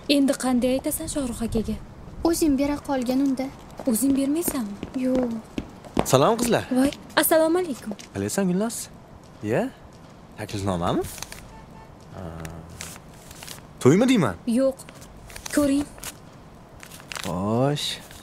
Endi qanday aytasan Shohrux akaga? O'zing bera qolgin unda. O'zing bermaysanmi? Yo'q. Salom qizlar. Voy, assalomu alaykum. Qalaysan Gulnoz? Ya? Taklifnomami? To'ymi deyman? Yo'q. Ko'ring. Xo'sh.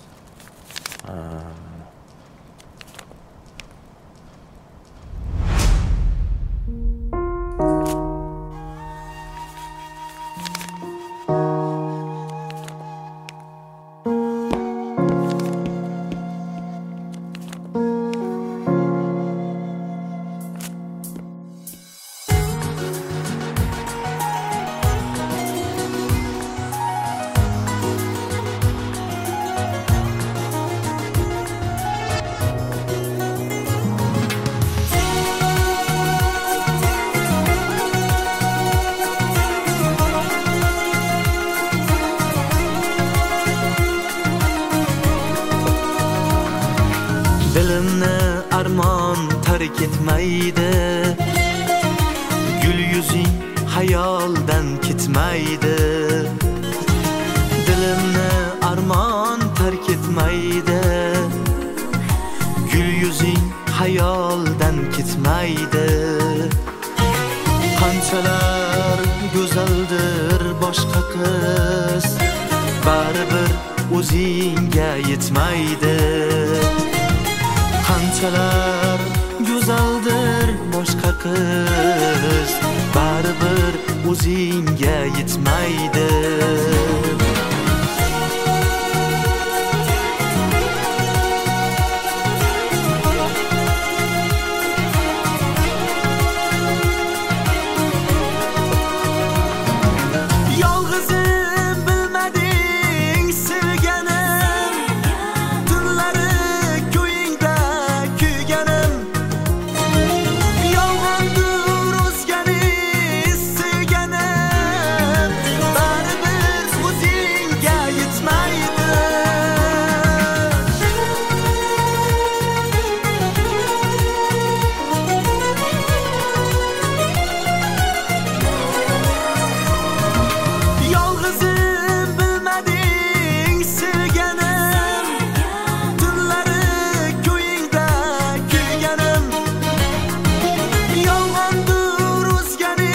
Dilimni armon tark etmaydi, gul yuzing hayoldan ketmaydi. Dilimni armon tark etmaydi, gul yuzing hayoldan ketmaydi. Qanchalar go'zaldir boshqa qiz, baribir o'zingga yetmaydi. Qanchalar go'zaldir boshqa qiz, baribir o'zingga yetmaydi. Yolg'izim bilmading sevganim, tunlari ko'yingda kuyganim. Yolg'ondir o'zgani sevganim, baribir o'zingga yetmaydi. Yolg'izim bilmading sevganim, tunlari ko'yingda kuyganim. Yolg'ondir o'zgani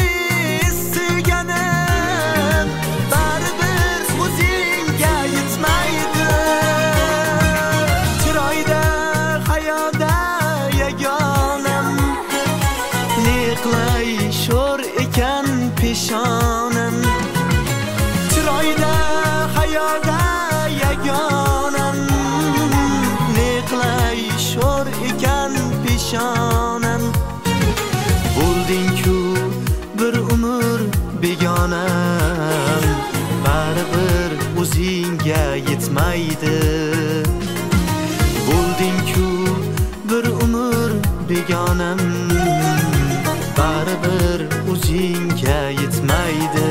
sevganim, baribir o'zingga yetmaydi. Chiroyda hayoda yagonam, ne qilay sho'r ekan peshonam. Chiroyda hayoda yagonam, ne qilay sho'r ekan peshonam. Bo'lding-ku bir umr begonam, baribir o'zingga yetmaydi. Bo'lding-ku bir umr begonam, baribir o'zingga yetmaydi.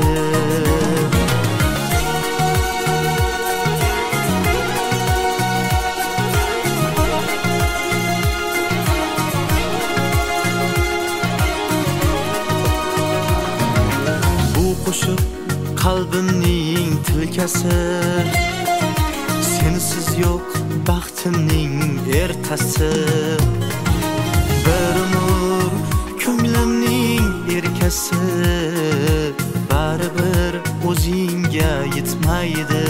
Bu qo'shiq qalbimning tilkasi, sensiz yo'q baxtimning ertasi. Bir umr ko'nglimning erkasi, baribir o'zingga yetmaydi.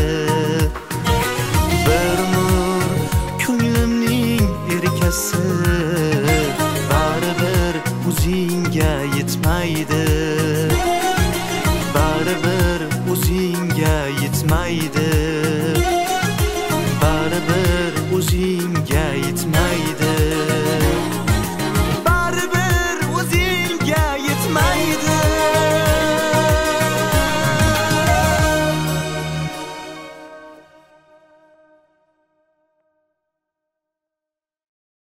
Bir umr ko'nglimning erkasi, baribir o'zingga yetmaydi.